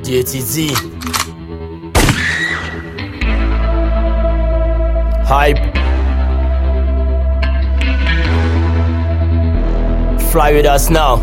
DTZ Hype Fly with us now.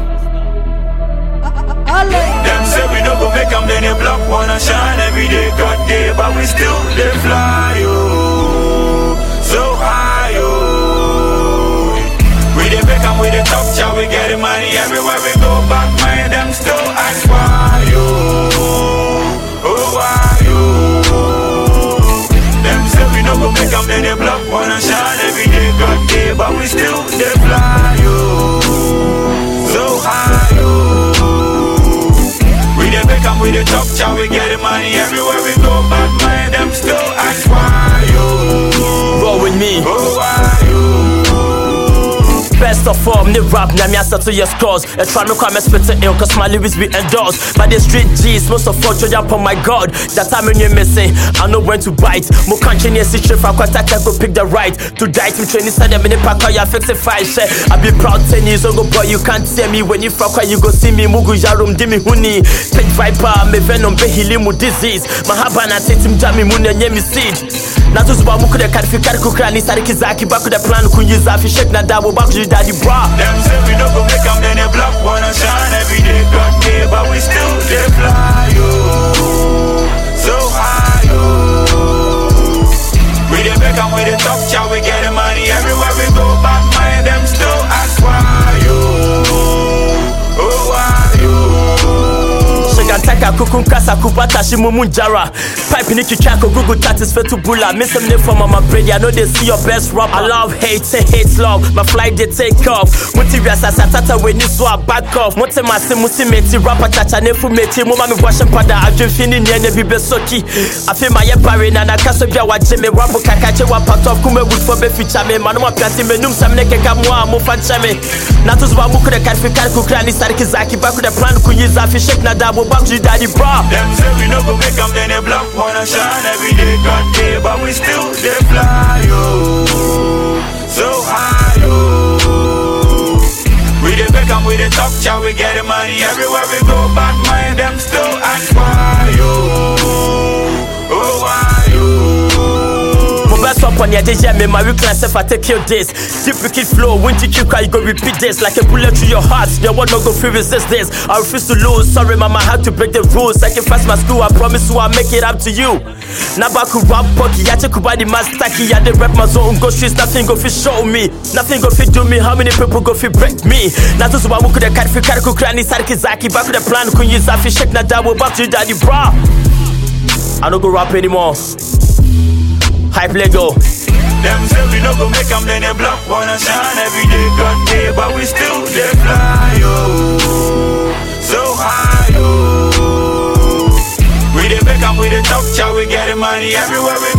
Them say we no go make them, then they block wanna shine every day, God day, but we still they fly, oh, so high, oh. We they make them with the top job, we get the money everywhere we go back, man, them still ask why, oh, why, oh. Them say we no go make them, then they block wanna shine every day, God day, but we still they fly, oh, so high, oh. With the top chow, we get the money everywhere we go, but man, them still ask why, yo. Roll with me. Oh, why, yo. Best of all, me rap, now me answer to your scores. I try me come and spit it ill, cause my lyrics be endorsed by the street G's, most of all, judge up on my God. That time when you're missing, I know when to bite. More country near see for quite I can go pick the right. To die to train inside them in the park, I fix it fine shit. I be proud 10 years ago, boy, you can't see me. When you fuck, you go see me, Mugu Jarum, Dimi Huni. Pig viper, me venom, behilimu disease. Mahabana, take him, Jammy Moon, and Yemi seed. Now to Zuba Muku, the Karifikar Kukrani, Sarikizaki, back with the plan, Kunyizafi, shake Nadabo, back to daddy bra. Them say we no go make them, then they block wanna shine every day, God day, but we still they fly, yo, so high, yo. We they make them with the top chow, we get the money everywhere we go, back man, them still ask why, yo, oh why, yo. Shagantaka kukunkasa kupata shimumunjara. Pipe niki chako Google tatis fetubula. Miss them name from my brain, I know they see your best rapper. I love hate, say hate love. My flight they take off. Muti vyasa satata when you swap back off. Muti masi muti meti rapper chacha nefu meti. Muma mi washin pada ajun fini nyene bibe soki. I feel my barren and I kaso bia wajeme. Rapo kakache wapat off kume wood for be feature me. Manuma piati me num sam neke kamwa mo fanchame. Natus wa muku de karfikar kukrani sarikizaki. Baku de plan kunyizafi shake na dabo back to daddy bra. Them say we no go make them, then they block wanna shine every day, God day, but we still they fly, yo, so high, yo. We they make them with the top chow, we get the money everywhere we go, but man, them still ask why, yo, oh why, yo. Best up on your day, yeah, me my class if I take your days. Deep wicked flow, when you cry, you go repeat this like a bullet through your heart. Your one not go free resist this. I refuse to lose. Sorry, mama, I had to break the rules. Sacrifice my school, I promise you I'll make it up to you. Nabaku rap pocky, yache kubadi mastaki. Yeah, they rap my zone, go streets, nothing go fit show me. Nothing go fit do me. How many people go fit break me? Nato zuba muku de karfi karku krani sarkizaki. Back with the plan, kunyizafi shake na dabo back to daddy bra. I don't go rap anymore. Hype Lego. Them say we no go make them, then they block wanna shine every day, God day, but we still they fly, yo, so high, yo. We they make them with the top chow, we get the money everywhere we